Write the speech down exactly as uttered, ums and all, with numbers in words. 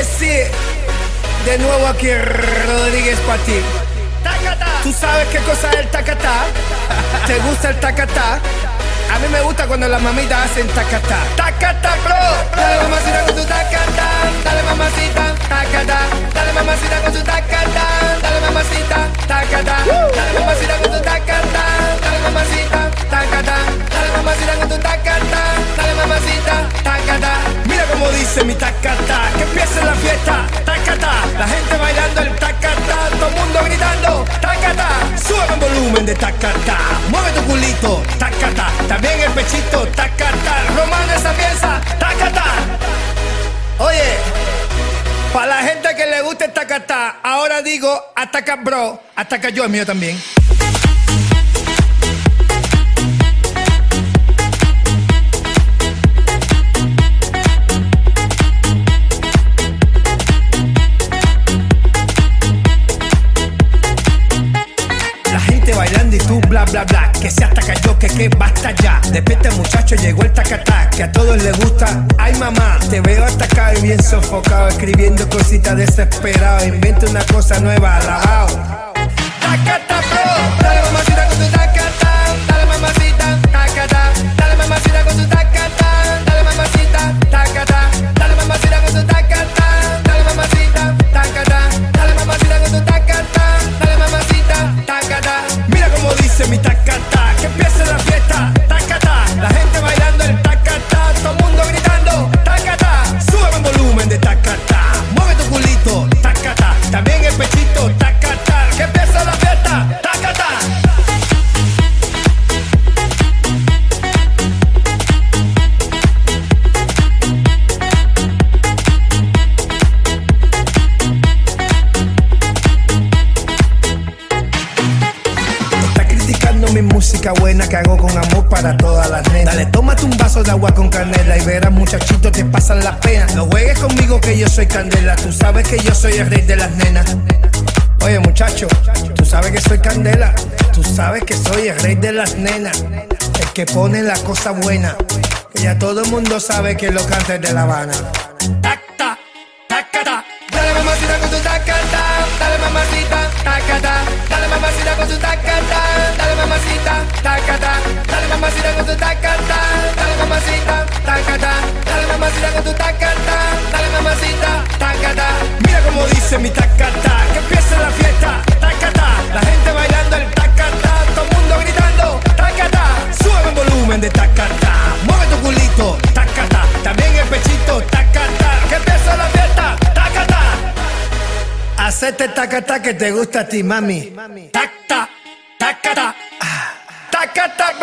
sí, de nuevo aquí Rodríguez para ti. ¿Tú sabes qué cosa es el tacatá? ¿Te gusta el tacatá? A mí me gusta cuando las mamitas hacen tacatá. Tacatá, bro. Dale mamacita con tu tacatá. Dale mamacita, tacatá. Dale mamacita con tu tacatá. Dale mamacita, tacatá. Dale mamacita con tu tacatá. Dale mamacita, tacatá. Dale mamacita con tu tacatá. Dale mamacita, tacatá. Mira cómo dice mi tacatá. Que empiece la fiesta, tacatá. La gente bailando el tacatá. Todo el mundo gritando, tacatá. Sube el volumen de tacatá. Mueve tu culito, tacatá. También el pechito, tacatá. Romano esa pieza, tacatá. Oye, para la gente que le guste el tacatá, ahora digo ataca bro, ataca yo, el mío también. Bailando y tú bla bla bla, que se ataca yo, que que basta ya. Despierta muchacho, llegó el tacatá, que a todos les gusta. Ay mamá, te veo atacado y bien sofocado, escribiendo cositas desesperado. Inventa una cosa nueva, alabao. Tacatá bro, dale mamacita con tu tacatá. Dale mamacita, tacatá. Dale mamacita con tu tacatá. Dale mamacita, tacatá. Dale mamacita con tu tacatá. Dale mamacita, tacatá. Dale mamacita con tu tacatá. Dale mamacita, tacatá. Mira como dice mi tacatá, que empiece la fiesta, tacatá. La gente bailando el tacatá, todo el mundo gritando, tacatá. Sube el volumen de tacatá, mueve tu culito, tacatá. También el pechito, tacatá. Que empiece la fiesta, tacatá. Mi música buena que hago con amor para todas las nenas. Dale, tómate un vaso de agua con canela y verás muchachito te pasan las penas. No juegues conmigo que yo soy candela, tú sabes que yo soy el rey de las nenas. Oye muchacho, tú sabes que soy candela, tú sabes que soy el rey de las nenas. El que pone la cosa buena, que ya todo el mundo sabe que lo canta es de La Habana. Tacta, tacata. Dale mamacita con tu tacata, dale mamacita, tacata. Dale mamacita con tu tacata, dale mamacita, tacata. Dale mamacita con tu tacata, dale mamacita, tacata. Dale mamacita con tu tacata, dale mamacita, tacata. Mira como dice mi tacata, que empiece la fiesta, tacata. La gente bailando el tacata, todo el mundo gritando, tacata. Sube el volumen de tacata, mueve tu culito, tacata. También el pechito, tacata. Que empiece la fiesta, tacata. Hacete tacata que te gusta a ti, mami. Tacta, tacata, tacata.